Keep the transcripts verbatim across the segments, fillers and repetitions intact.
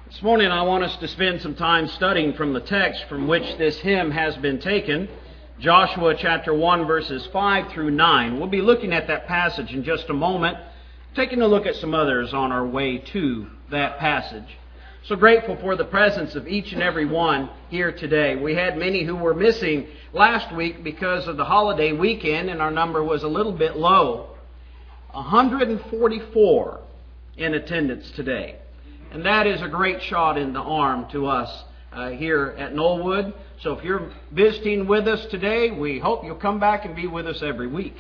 This morning I want us to spend some time studying from the text from which this hymn has been taken, Joshua chapter one verses five through nine. We'll be looking at that passage in just a moment, taking a look at some others on our way to that passage. So grateful for the presence of each and every one here today. We had many who were missing last week because of the holiday weekend, and our number was a little bit low. one hundred forty-four in attendance today. And that is a great shot in the arm to us uh, here at Knollwood. So if you're visiting with us today, we hope you'll come back and be with us every week.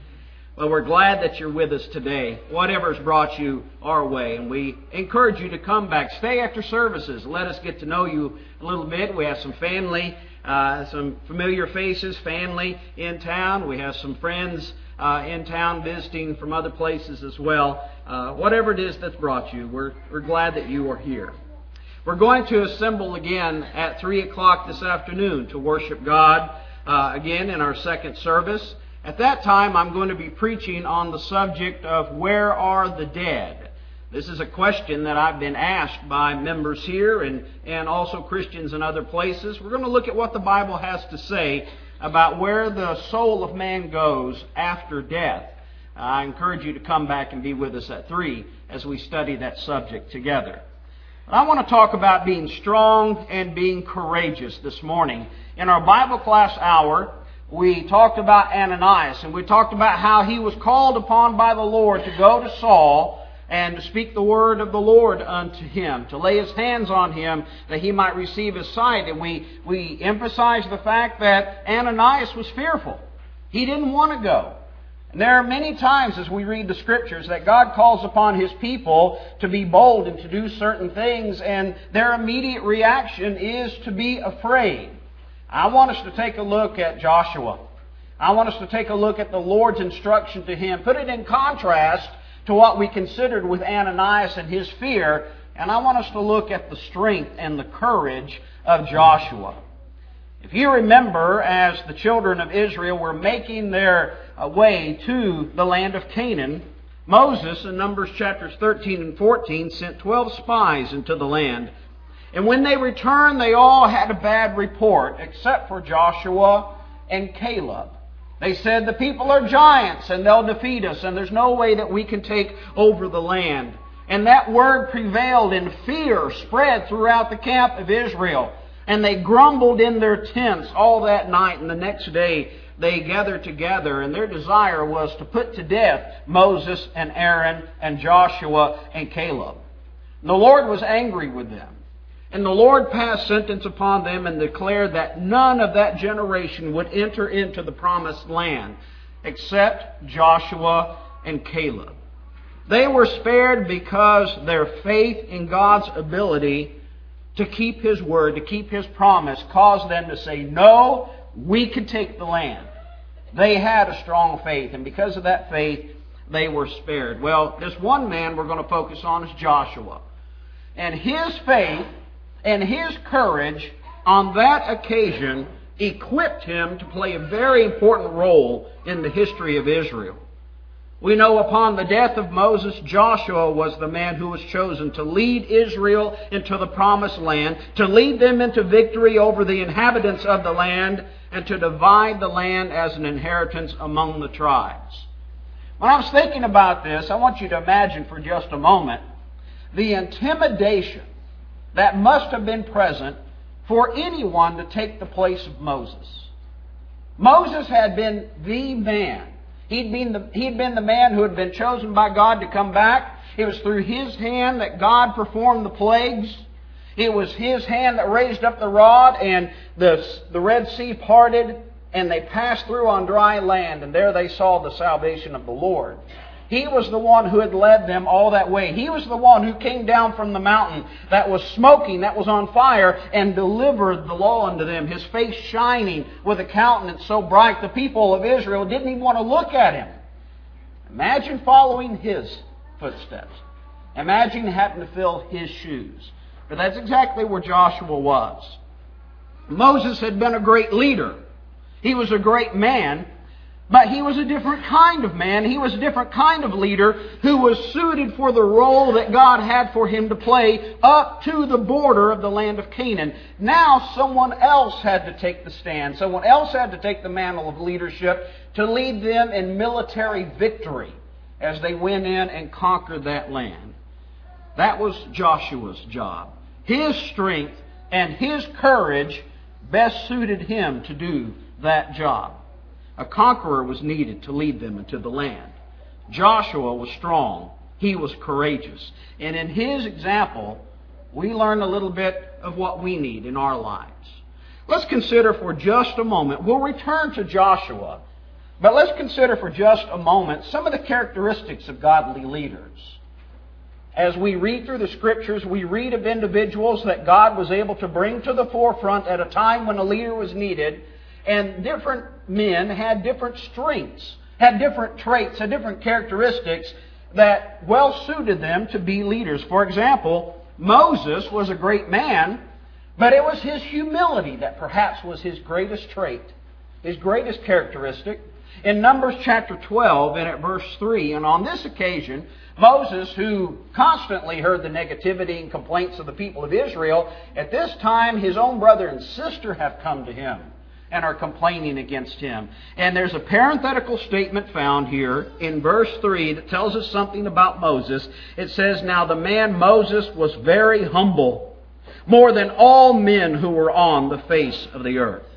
Well, we're glad that you're with us today, whatever's brought you our way. And we encourage you to come back. Stay after services. Let us get to know you a little bit. We have some family, uh, some familiar faces, family in town. We have some friends uh, in town visiting from other places as well. Uh, whatever it is that's brought you, we're, we're glad that you are here. We're going to assemble again at three o'clock this afternoon to worship God uh, again in our second service. At that time, I'm going to be preaching on the subject of where are the dead? This is a question that I've been asked by members here and, and also Christians in other places. We're going to look at what the Bible has to say about where the soul of man goes after death. I encourage you to come back and be with us at three as we study that subject together. I want to talk about being strong and being courageous this morning. In our Bible class hour, we talked about Ananias, and we talked about how he was called upon by the Lord to go to Saul and to speak the word of the Lord unto him, to lay his hands on him that he might receive his sight. And we, we emphasized the fact that Ananias was fearful. He didn't want to go. And there are many times as we read the Scriptures that God calls upon His people to be bold and to do certain things, and their immediate reaction is to be afraid. I want us to take a look at Joshua. I want us to take a look at the Lord's instruction to him, put it in contrast to what we considered with Ananias and his fear, and I want us to look at the strength and the courage of Joshua. If you remember, as the children of Israel were making their way to the land of Canaan, Moses, in Numbers chapters thirteen and fourteen, sent twelve spies into the land. And when they returned, they all had a bad report, except for Joshua and Caleb. They said, the people are giants and they'll defeat us, and there's no way that we can take over the land. And that word prevailed, and fear spread throughout the camp of Israel. And they grumbled in their tents all that night, and the next day they gathered together, and their desire was to put to death Moses and Aaron and Joshua and Caleb. And the Lord was angry with them. And the Lord passed sentence upon them and declared that none of that generation would enter into the promised land except Joshua and Caleb. They were spared because their faith in God's ability to keep His word, to keep His promise, caused them to say, no, we can take the land. They had a strong faith, and because of that faith, they were spared. Well, this one man we're going to focus on is Joshua. And his faith and his courage on that occasion equipped him to play a very important role in the history of Israel. We know upon the death of Moses, Joshua was the man who was chosen to lead Israel into the promised land, to lead them into victory over the inhabitants of the land, and to divide the land as an inheritance among the tribes. When I was thinking about this, I want you to imagine for just a moment the intimidation that must have been present for anyone to take the place of Moses. Moses had been the man. He'd been the, he'd been the man who had been chosen by God to come back. It was through his hand that God performed the plagues. It was his hand that raised up the rod, and the, the Red Sea parted, and they passed through on dry land, and there they saw the salvation of the Lord. He was the one who had led them all that way. He was the one who came down from the mountain that was smoking, that was on fire, and delivered the law unto them, His face shining with a countenance so bright the people of Israel didn't even want to look at Him. Imagine following His footsteps. Imagine having to fill His shoes. But that's exactly where Joshua was. Moses had been a great leader. He was a great man. But he was a different kind of man. He was a different kind of leader who was suited for the role that God had for him to play up to the border of the land of Canaan. Now someone else had to take the stand. Someone else had to take the mantle of leadership to lead them in military victory as they went in and conquered that land. That was Joshua's job. His strength and his courage best suited him to do that job. A conqueror was needed to lead them into the land. Joshua was strong. He was courageous. And in his example, we learn a little bit of what we need in our lives. Let's consider for just a moment, we'll return to Joshua, but let's consider for just a moment some of the characteristics of godly leaders. As we read through the Scriptures, we read of individuals that God was able to bring to the forefront at a time when a leader was needed. And different men had different strengths, had different traits, had different characteristics that well suited them to be leaders. For example, Moses was a great man, but it was his humility that perhaps was his greatest trait, his greatest characteristic. In Numbers chapter twelve and at verse three, and on this occasion, Moses, who constantly heard the negativity and complaints of the people of Israel, at this time his own brother and sister have come to him and are complaining against him. And there's a parenthetical statement found here in verse three that tells us something about Moses. It says, "Now the man Moses was very humble, more than all men who were on the face of the earth."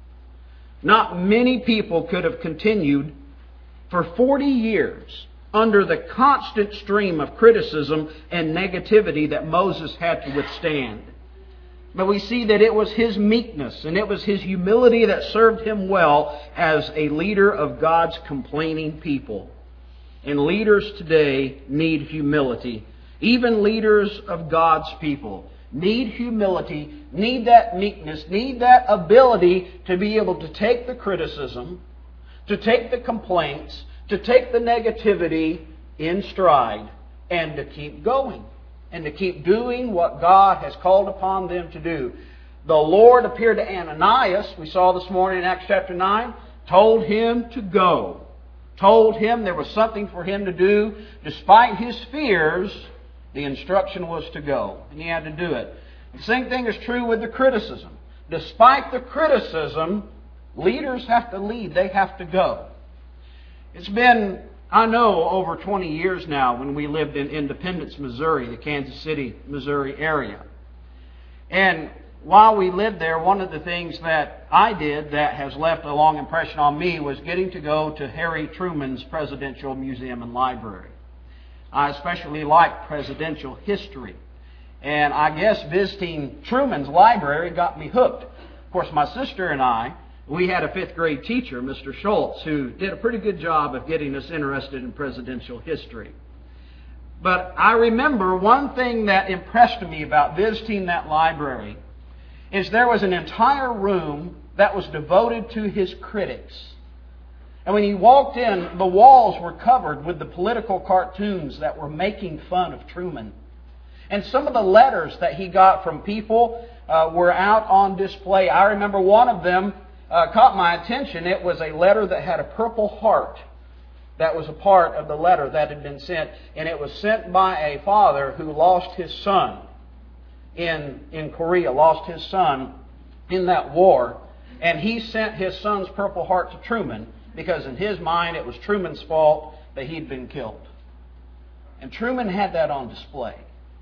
Not many people could have continued for forty years under the constant stream of criticism and negativity that Moses had to withstand. But we see that it was his meekness and it was his humility that served him well as a leader of God's complaining people. And leaders today need humility. Even leaders of God's people need humility, need that meekness, need that ability to be able to take the criticism, to take the complaints, to take the negativity in stride, and to keep going. And to keep doing what God has called upon them to do. The Lord appeared to Ananias, we saw this morning in Acts chapter nine, told him to go. Told him there was something for him to do. Despite his fears, the instruction was to go. And he had to do it. The same thing is true with the criticism. Despite the criticism, leaders have to lead. They have to go. It's been, I know, over twenty years now when we lived in Independence, Missouri, the Kansas City, Missouri area. And while we lived there, one of the things that I did that has left a long impression on me was getting to go to Harry Truman's Presidential Museum and Library. I especially like presidential history. And I guess visiting Truman's library got me hooked. Of course, my sister and I, we had a fifth grade teacher, Mister Schultz, who did a pretty good job of getting us interested in presidential history. But I remember one thing that impressed me about visiting that library is there was an entire room that was devoted to his critics. And when he walked in, the walls were covered with the political cartoons that were making fun of Truman. And some of the letters that he got from people uh, were out on display. I remember one of them uh, caught my attention. It was a letter that had a purple heart. That was a part of the letter that had been sent. And it was sent by a father who lost his son in, in Korea, lost his son in that war. And he sent his son's purple heart to Truman because in his mind it was Truman's fault that he'd been killed. And Truman had that on display.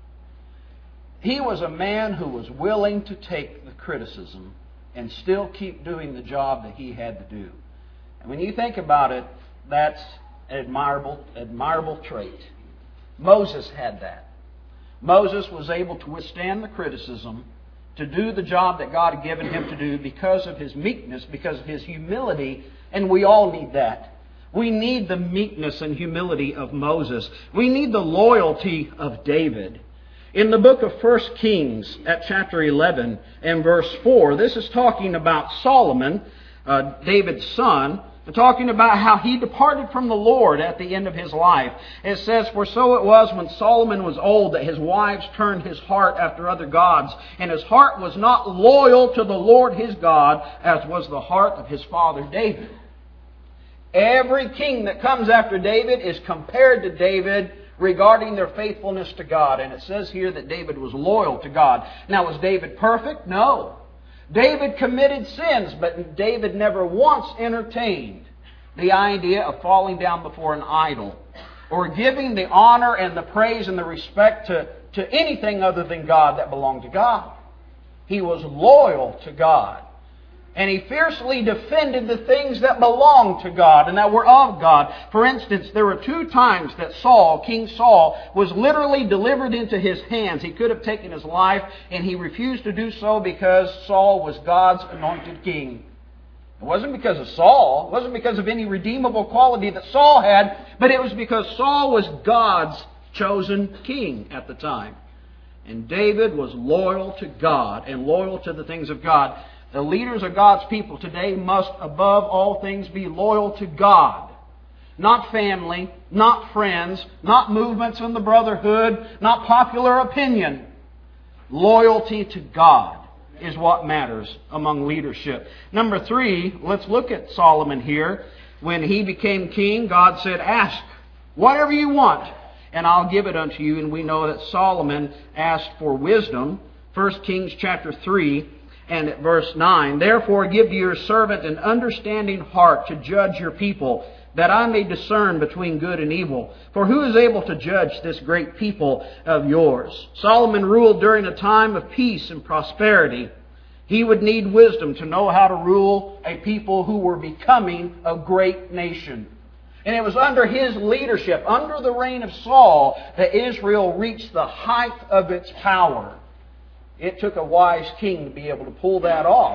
He was a man who was willing to take the criticism and still keep doing the job that he had to do. And when you think about it, that's an admirable, admirable trait. Moses had that. Moses was able to withstand the criticism, to do the job that God had given him to do because of his meekness, because of his humility, and we all need that. We need the meekness and humility of Moses. We need the loyalty of David. In the book of First Kings at chapter eleven and verse four, this is talking about Solomon, uh, David's son, and talking about how he departed from the Lord at the end of his life. It says, "For so it was when Solomon was old that his wives turned his heart after other gods, and his heart was not loyal to the Lord his God, as was the heart of his father David." Every king that comes after David is compared to David regarding their faithfulness to God. And it says here that David was loyal to God. Now, was David perfect? No. David committed sins, but David never once entertained the idea of falling down before an idol or giving the honor and the praise and the respect to, to anything other than God that belonged to God. He was loyal to God. And he fiercely defended the things that belonged to God and that were of God. For instance, there were two times that Saul, King Saul, was literally delivered into his hands. He could have taken his life, and he refused to do so because Saul was God's anointed king. It wasn't because of Saul. It wasn't because of any redeemable quality that Saul had, but it was because Saul was God's chosen king at the time. And David was loyal to God and loyal to the things of God. The leaders of God's people today must, above all things, be loyal to God. Not family, not friends, not movements in the brotherhood, not popular opinion. Loyalty to God is what matters among leadership. Number three, let's look at Solomon here. When he became king, God said, "Ask whatever you want, and I'll give it unto you." And we know that Solomon asked for wisdom. First Kings chapter three. And at verse nine, "Therefore give to your servant an understanding heart to judge your people, that I may discern between good and evil. For who is able to judge this great people of yours?" Solomon ruled during a time of peace and prosperity. He would need wisdom to know how to rule a people who were becoming a great nation. And it was under his leadership, under the reign of Saul, that Israel reached the height of its power. It took a wise king to be able to pull that off.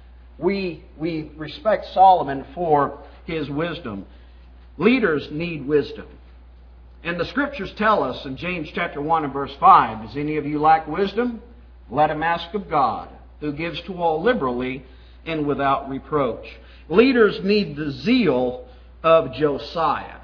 We, we respect Solomon for his wisdom. Leaders need wisdom. And the Scriptures tell us in James chapter one and verse five, "Does any of you lack wisdom? Let him ask of God, who gives to all liberally and without reproach." Leaders need the zeal of Josiah.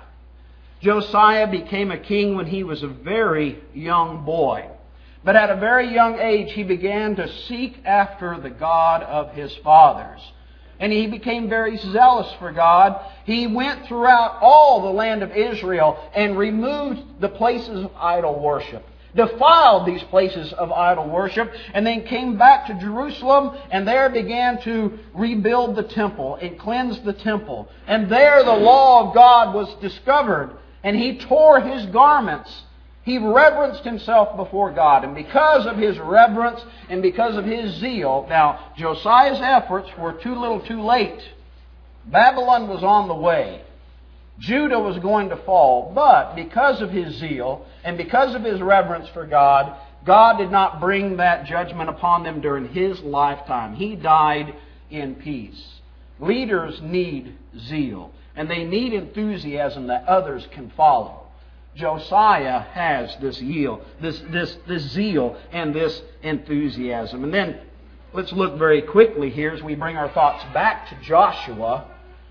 Josiah became a king when he was a very young boy. But at a very young age, he began to seek after the God of his fathers. And he became very zealous for God. He went throughout all the land of Israel and removed the places of idol worship, defiled these places of idol worship, and then came back to Jerusalem and there began to rebuild the temple and cleanse the temple. And there the law of God was discovered, and he tore his garments. He reverenced himself before God. And because of his reverence and because of his zeal, now Josiah's efforts were too little too late. Babylon was on the way. Judah was going to fall. But because of his zeal and because of his reverence for God, God did not bring that judgment upon them during his lifetime. He died in peace. Leaders need zeal, and they need enthusiasm that others can follow. Josiah has this zeal, this, this, this zeal and this enthusiasm. And then let's look very quickly here as we bring our thoughts back to Joshua.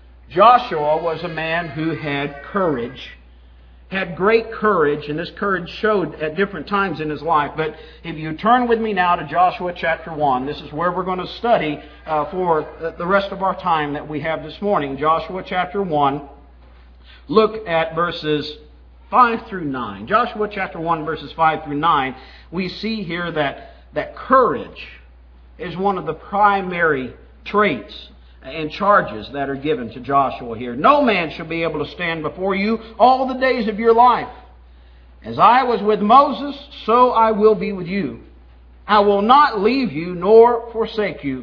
Joshua was a man who had courage, had great courage, and this courage showed at different times in his life. But if you turn with me now to Joshua chapter one, this is where we're going to study uh, for the rest of our time that we have this morning. Joshua chapter one, look at verses five through nine. Joshua chapter one, verses five through nine, we see here that, that courage is one of the primary traits and charges that are given to Joshua here. "No man shall be able to stand before you all the days of your life. As I was with Moses, so I will be with you. I will not leave you nor forsake you.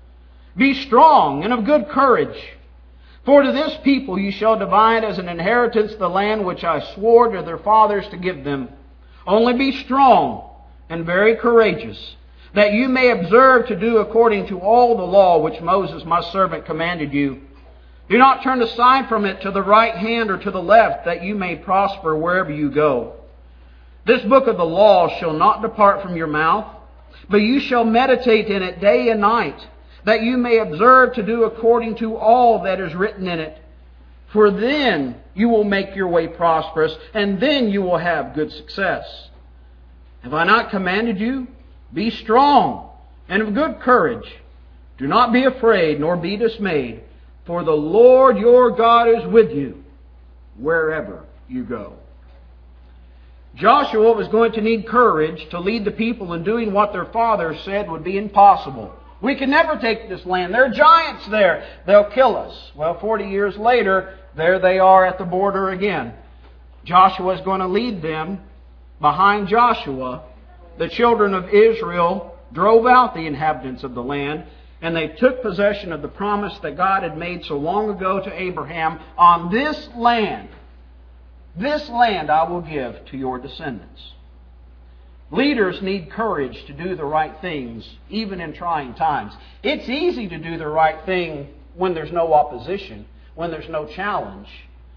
Be strong and of good courage. For to this people you shall divide as an inheritance the land which I swore to their fathers to give them. Only be strong and very courageous, that you may observe to do according to all the law which Moses my servant commanded you. Do not turn aside from it to the right hand or to the left, that you may prosper wherever you go. This book of the law shall not depart from your mouth, but you shall meditate in it day and night, that you may observe to do according to all that is written in it. For then you will make your way prosperous, and then you will have good success. Have I not commanded you? Be strong and of good courage. Do not be afraid, nor be dismayed. for the Lord your God is with you wherever you go. Joshua was going to need courage to lead the people in doing what their father said would be impossible. We can never take this land. There are giants there. They'll kill us. Well, forty years later, there they are at the border again. Joshua is going to lead them. Behind Joshua, the children of Israel drove out the inhabitants of the land, and they took possession of the promise that God had made so long ago to Abraham. On this land, this land I will give to your descendants. Leaders need courage to do the right things, even in trying times. It's easy to do the right thing when there's no opposition, when there's no challenge.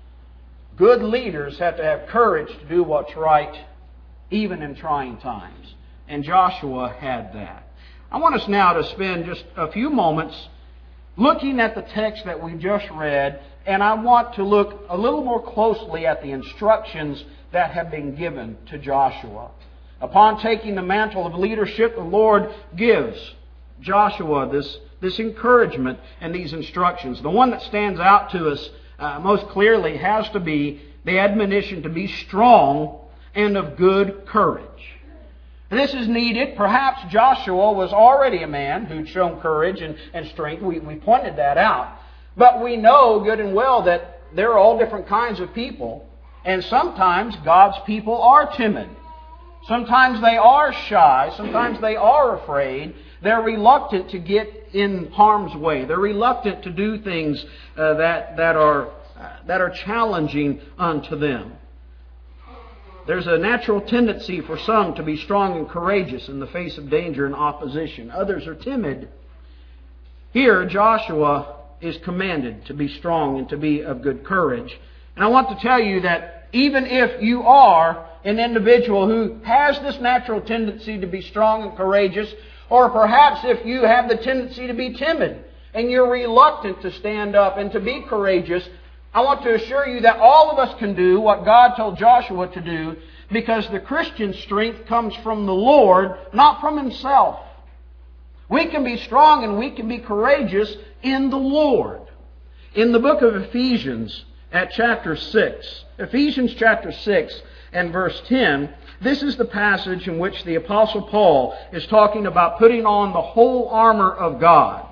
Good leaders have to have courage to do what's right, even in trying times. And Joshua had that. I want us now to spend just a few moments looking at the text that we just read, and I want to look a little more closely at the instructions that have been given to Joshua. Upon taking the mantle of leadership, the Lord gives Joshua this, this encouragement and these instructions. The one that stands out to us uh, most clearly has to be the admonition to be strong and of good courage. This is needed. Perhaps Joshua was already a man who'd shown courage and, and strength. We, we pointed that out. But we know good and well that there are all different kinds of people. And sometimes God's people are timid. Sometimes they are shy. Sometimes they are afraid. They're reluctant to get in harm's way. They're reluctant to do things uh, that, that, are, uh, that are challenging unto them. There's a natural tendency for some to be strong and courageous in the face of danger and opposition. Others are timid. Here, Joshua is commanded to be strong and to be of good courage. And I want to tell you that even if you are an individual who has this natural tendency to be strong and courageous, or perhaps if you have the tendency to be timid and you're reluctant to stand up and to be courageous, I want to assure you that all of us can do what God told Joshua to do, because the Christian strength comes from the Lord, not from himself. We can be strong and we can be courageous in the Lord. In the book of Ephesians, at chapter six, Ephesians chapter six and verse ten, this is the passage in which the Apostle Paul is talking about putting on the whole armor of God.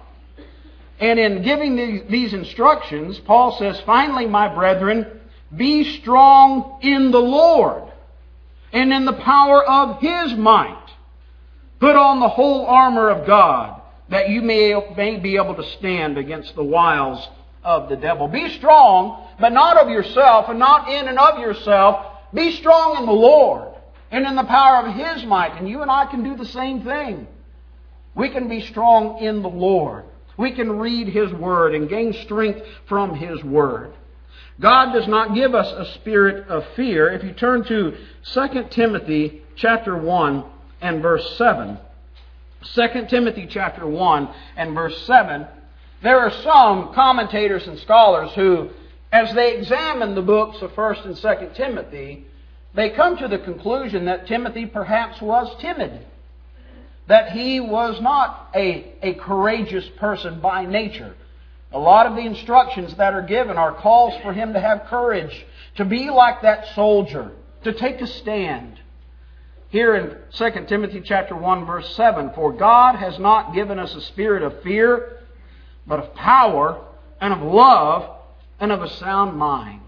And in giving these instructions, Paul says, finally, my brethren, be strong in the Lord and in the power of His might. Put on the whole armor of God, that you may, may be able to stand against the wiles of the devil. Be strong, but not of yourself and not in and of yourself. Be strong in the Lord and in the power of His might. And you and I can do the same thing. We can be strong in the Lord. We can read His Word and gain strength from His Word. God does not give us a spirit of fear. If you turn to Second Timothy chapter one and verse seven. Second Timothy chapter one and verse seven. There are some commentators and scholars who, as they examine the books of First and Second Timothy, they come to the conclusion that Timothy perhaps was timid. That he was not a, a courageous person by nature. A lot of the instructions that are given are calls for him to have courage, to be like that soldier, to take a stand. Here in Second Timothy chapter one verse seven, for God has not given us a spirit of fear, but of power and of love and of a sound mind.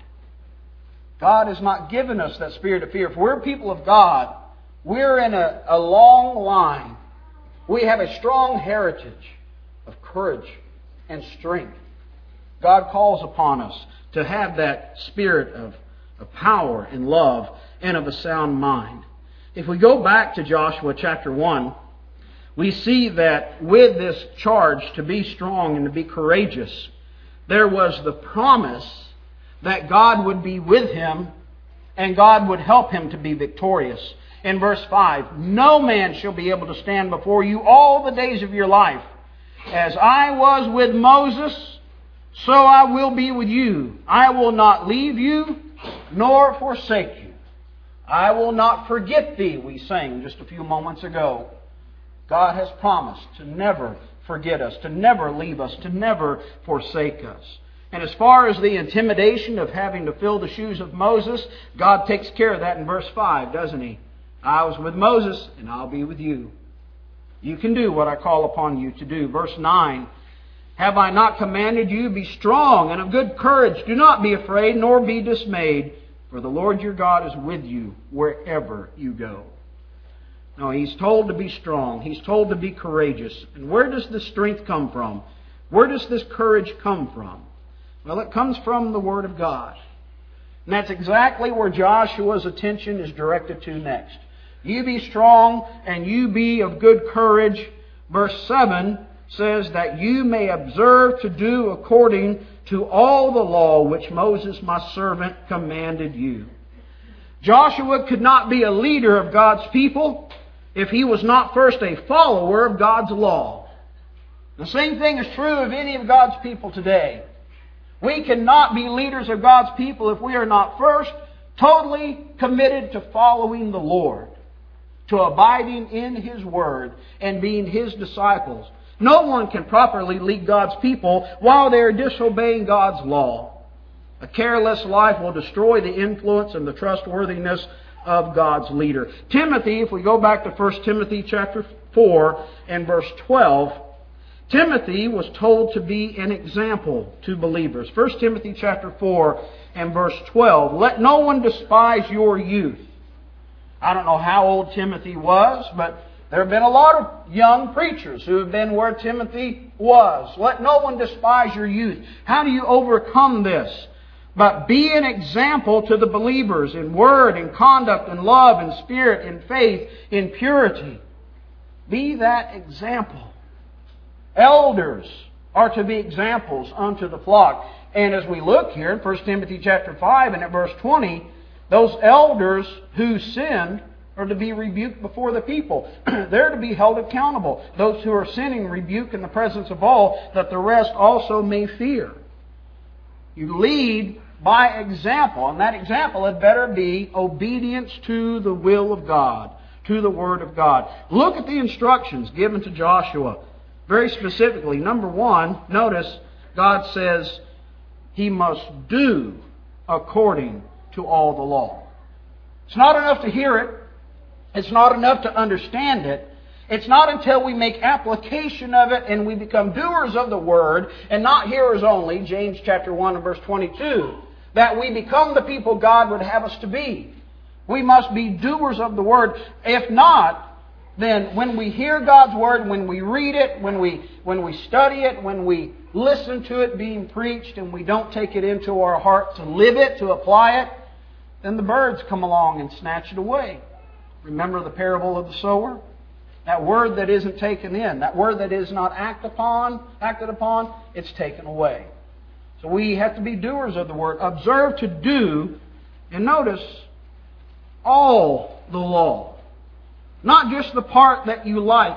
God has not given us that spirit of fear. If we're people of God, we're in a, a long line. We have a strong heritage of courage and strength. God calls upon us to have that spirit of, of power and love and of a sound mind. If we go back to Joshua chapter one, we see that with this charge to be strong and to be courageous, there was the promise that God would be with him and God would help him to be victorious. In verse five, no man shall be able to stand before you all the days of your life. As I was with Moses, so I will be with you. I will not leave you nor forsake you. I will not forget thee, we sang just a few moments ago. God has promised to never forget us, to never leave us, to never forsake us. And as far as the intimidation of having to fill the shoes of Moses, God takes care of that in verse five, doesn't He? I was with Moses, and I'll be with you. You can do what I call upon you to do. Verse nine, have I not commanded you, be strong and of good courage. Do not be afraid, nor be dismayed, for the Lord your God is with you wherever you go. No, He's told to be strong. He's told to be courageous. And where does this strength come from? Where does this courage come from? Well, it comes from the Word of God. And that's exactly where Joshua's attention is directed to next. You be strong and you be of good courage. Verse seven says that you may observe to do according to all the law which Moses my servant commanded you. Joshua could not be a leader of God's people if he was not first a follower of God's law. The same thing is true of any of God's people today. We cannot be leaders of God's people if we are not first totally committed to following the Lord, to abiding in His Word and being His disciples. No one can properly lead God's people while they are disobeying God's law. A careless life will destroy the influence and the trustworthiness of God's leader. Timothy, if we go back to First Timothy chapter four and verse twelve, Timothy was told to be an example to believers. First Timothy chapter four and verse twelve. Let no one despise your youth. I don't know how old Timothy was, but there have been a lot of young preachers who have been where Timothy was. Let no one despise your youth. How do you overcome this? But be an example to the believers in word, in conduct, in love, in spirit, in faith, in purity. Be that example. Elders are to be examples unto the flock. And as we look here in First Timothy chapter five and at verse twenty, those elders who sinned are to be rebuked before the people. They're to be held accountable. Those who are sinning rebuke in the presence of all, that the rest also may fear. You lead by example, and that example had better be obedience to the will of God, to the Word of God. Look at the instructions given to Joshua. Very specifically, number one, notice God says he must do according to all the law. It's not enough to hear it. It's not enough to understand it. It's not until we make application of it and we become doers of the Word and not hearers only, James chapter one and verse twenty-two, that we become the people God would have us to be. We must be doers of the Word. If not, then when we hear God's Word, when we read it, when we when we study it, when we listen to it being preached and we don't take it into our heart to live it, to apply it, then the birds come along and snatch it away. Remember the parable of the sower? That word that isn't taken in, that word that is not act upon, acted upon, it's taken away. So we have to be doers of the Word. Observe to do, and notice, all the law. Not just the part that you like.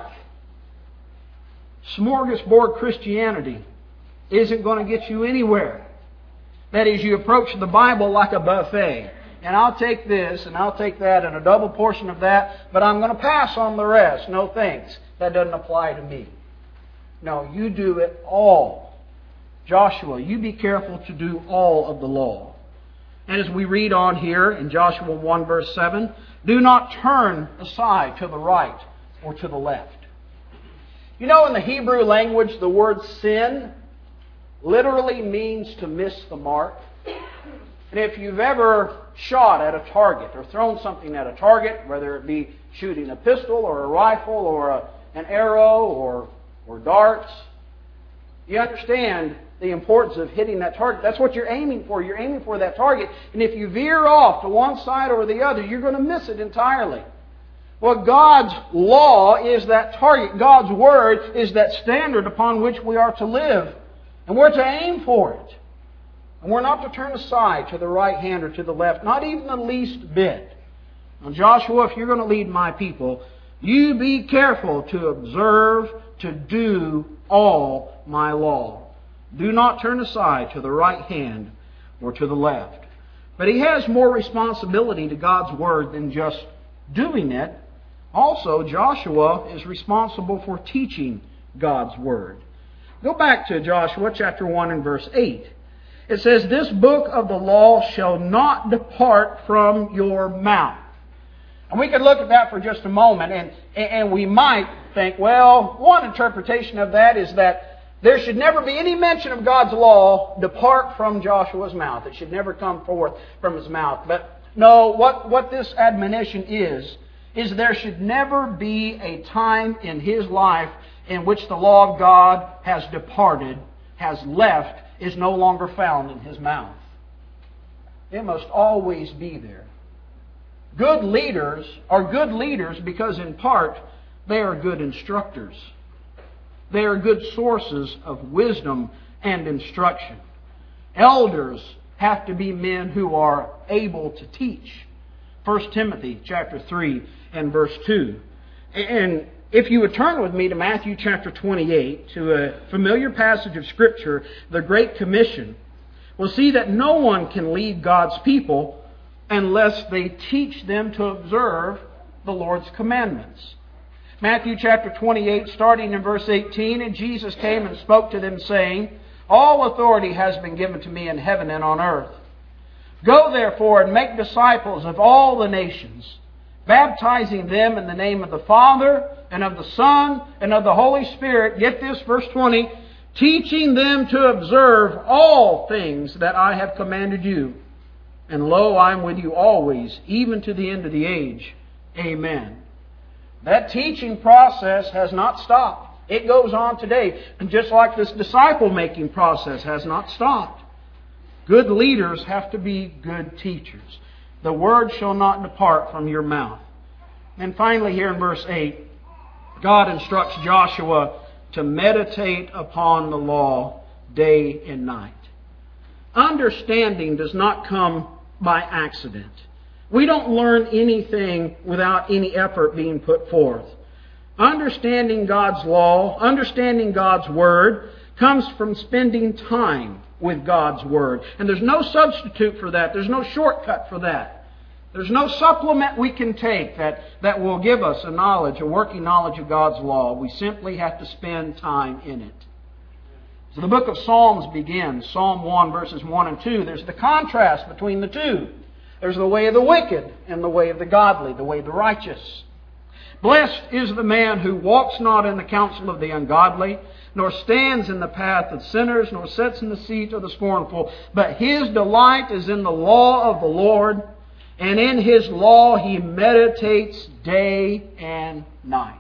Smorgasbord Christianity isn't going to get you anywhere. That is, you approach the Bible like a buffet. And I'll take this, and I'll take that, and a double portion of that, but I'm going to pass on the rest. No thanks. That doesn't apply to me. No, you do it all. Joshua, you be careful to do all of the law. And as we read on here in Joshua one verse seven, do not turn aside to the right or to the left. You know, in the Hebrew language, the word sin literally means to miss the mark. And if you've ever shot at a target or thrown something at a target, whether it be shooting a pistol or a rifle or a, an arrow or, or darts, you understand the importance of hitting that target. That's what you're aiming for. You're aiming for that target. And if you veer off to one side or the other, you're going to miss it entirely. Well, God's law is that target. God's Word is that standard upon which we are to live. And we're to aim for it. And we're not to turn aside to the right hand or to the left, not even the least bit. Now, Joshua, if you're going to lead my people, you be careful to observe, to do all my law. Do not turn aside to the right hand or to the left. But he has more responsibility to God's Word than just doing it. Also, Joshua is responsible for teaching God's Word. Go back to Joshua chapter one and verse eight. It says, "This book of the law shall not depart from your mouth." And we could look at that for just a moment, and, and we might think, well, one interpretation of that is that there should never be any mention of God's law depart from Joshua's mouth. It should never come forth from his mouth. But no, what, what this admonition is, is there should never be a time in his life in which the law of God has departed, has left, is no longer found in his mouth. It must always be there. Good leaders are good leaders because in part they are good instructors. They are good sources of wisdom and instruction. Elders have to be men who are able to teach. First Timothy chapter three and verse two. And if you would turn with me to Matthew chapter twenty-eight, to a familiar passage of Scripture, the Great Commission, we'll see that no one can lead God's people unless they teach them to observe the Lord's commandments. Matthew chapter twenty-eight, starting in verse eighteen, "And Jesus came and spoke to them, saying, All authority has been given to me in heaven and on earth. Go therefore and make disciples of all the nations, baptizing them in the name of the Father and of the Son and of the Holy Spirit." Get this, verse twenty, "Teaching them to observe all things that I have commanded you. And lo, I am with you always, even to the end of the age. Amen." That teaching process has not stopped. It goes on today. And just like this disciple-making process has not stopped. Good leaders have to be good teachers. The word shall not depart from your mouth. And finally here in verse eight, God instructs Joshua to meditate upon the law day and night. Understanding does not come by accident. We don't learn anything without any effort being put forth. Understanding God's law, understanding God's Word, comes from spending time with God's Word. And there's no substitute for that. There's no shortcut for that. There's no supplement we can take that, that will give us a knowledge, a working knowledge of God's law. We simply have to spend time in it. So the book of Psalms begins, Psalm one, verses one and two. There's the contrast between the two. There's the way of the wicked and the way of the godly, the way of the righteous. "Blessed is the man who walks not in the counsel of the ungodly, nor stands in the path of sinners, nor sits in the seat of the scornful. But his delight is in the law of the Lord, and in his law he meditates day and night."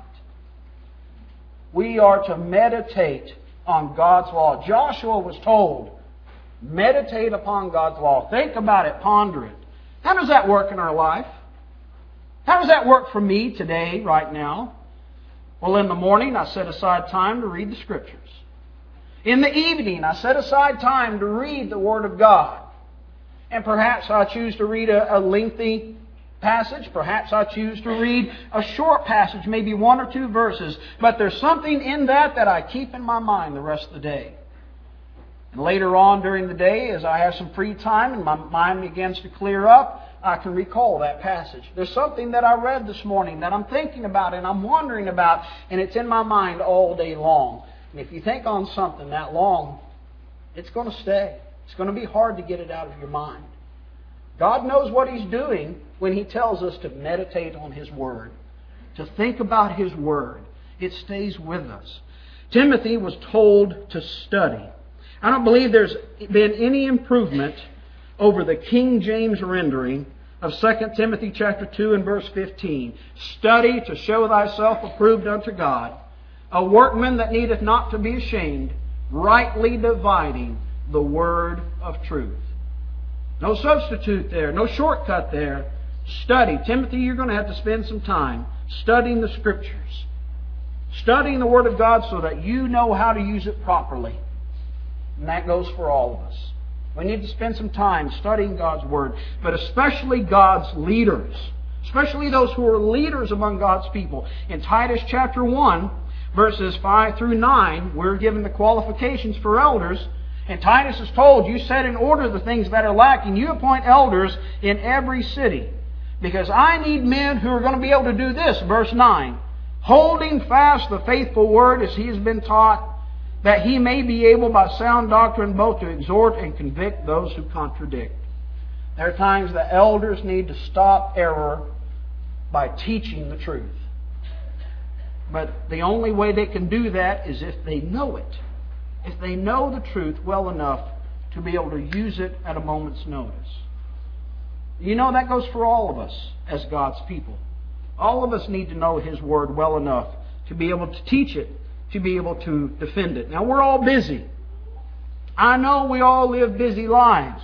We are to meditate on God's law. Joshua was told, meditate upon God's law. Think about it, ponder it. How does that work in our life? How does that work for me today, right now? Well, in the morning, I set aside time to read the Scriptures. In the evening, I set aside time to read the Word of God. And perhaps I choose to read a, a lengthy passage. Perhaps I choose to read a short passage, maybe one or two verses. But there's something in that that I keep in my mind the rest of the day. And later on during the day, as I have some free time and my mind begins to clear up, I can recall that passage. There's something that I read this morning that I'm thinking about and I'm wondering about, and it's in my mind all day long. And if you think on something that long, it's going to stay. It's going to be hard to get it out of your mind. God knows what He's doing when He tells us to meditate on His Word, to think about His Word. It stays with us. Timothy was told to study. I don't believe there's been any improvement over the King James rendering of Second Timothy chapter two and verse fifteen. "Study to show thyself approved unto God, a workman that needeth not to be ashamed, rightly dividing the word of truth." No substitute there, no shortcut there. Study. Timothy, you're going to have to spend some time studying the Scriptures, studying the Word of God so that you know how to use it properly. And that goes for all of us. We need to spend some time studying God's Word, but especially God's leaders, especially those who are leaders among God's people. In Titus chapter one, verses five through nine, we're given the qualifications for elders. And Titus is told, you set in order the things that are lacking. You appoint elders in every city. Because I need men who are going to be able to do this, verse nine, holding fast the faithful word as he has been taught, that he may be able by sound doctrine both to exhort and convict those who contradict. There are times the elders need to stop error by teaching the truth. But the only way they can do that is if they know it. If they know the truth well enough to be able to use it at a moment's notice. You know, that goes for all of us as God's people. All of us need to know His Word well enough to be able to teach it, to be able to defend it. Now, we're all busy. I know we all live busy lives.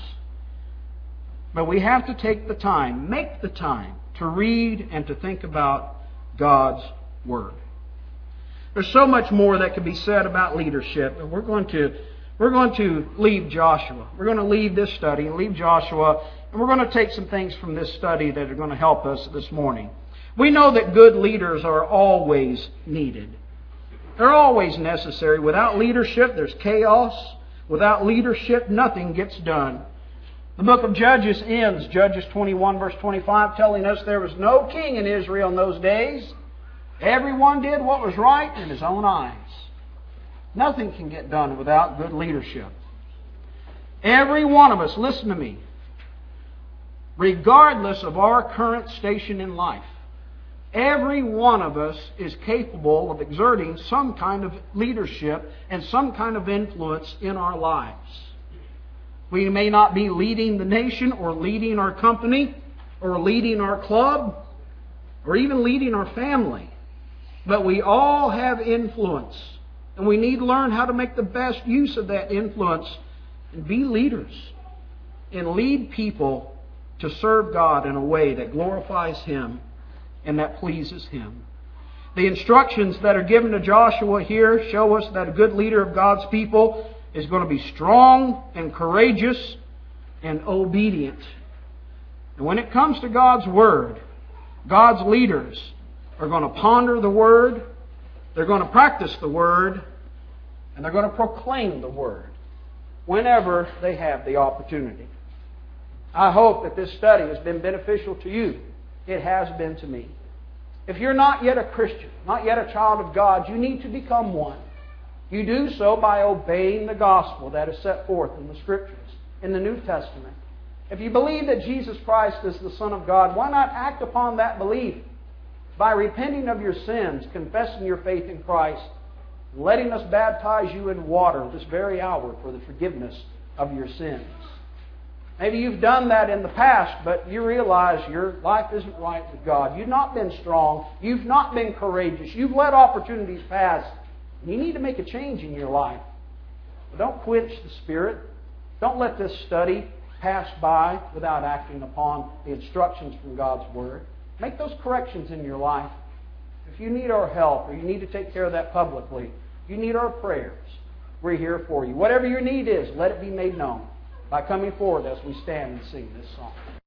But we have to take the time, make the time, to read and to think about God's Word. There's so much more that could be said about leadership, and we're going to we're going to leave Joshua. We're going to leave this study and leave Joshua, and we're going to take some things from this study that are going to help us this morning. We know that good leaders are always needed. They're always necessary. Without leadership, there's chaos. Without leadership, nothing gets done. The book of Judges ends, Judges twenty-one, verse twenty-five, telling us there was no king in Israel in those days. Everyone did what was right in his own eyes. Nothing can get done without good leadership. Every one of us, listen to me, regardless of our current station in life, every one of us is capable of exerting some kind of leadership and some kind of influence in our lives. We may not be leading the nation or leading our company or leading our club or even leading our family. But we all have influence. And we need to learn how to make the best use of that influence and be leaders and lead people to serve God in a way that glorifies Him and that pleases Him. The instructions that are given to Joshua here show us that a good leader of God's people is going to be strong and courageous and obedient. And when it comes to God's Word, God's leaders are going to ponder the Word, they're going to practice the Word, and they're going to proclaim the Word whenever they have the opportunity. I hope that this study has been beneficial to you. It has been to me. If you're not yet a Christian, not yet a child of God, you need to become one. You do so by obeying the gospel that is set forth in the Scriptures, in the New Testament. If you believe that Jesus Christ is the Son of God, why not act upon that belief by repenting of your sins, confessing your faith in Christ, and letting us baptize you in water this very hour for the forgiveness of your sins. Maybe you've done that in the past, but you realize your life isn't right with God. You've not been strong. You've not been courageous. You've let opportunities pass. You need to make a change in your life. But don't quench the Spirit. Don't let this study pass by without acting upon the instructions from God's Word. Make those corrections in your life. If you need our help or you need to take care of that publicly, you need our prayers, we're here for you. Whatever your need is, let it be made known by coming forward as we stand and sing this song.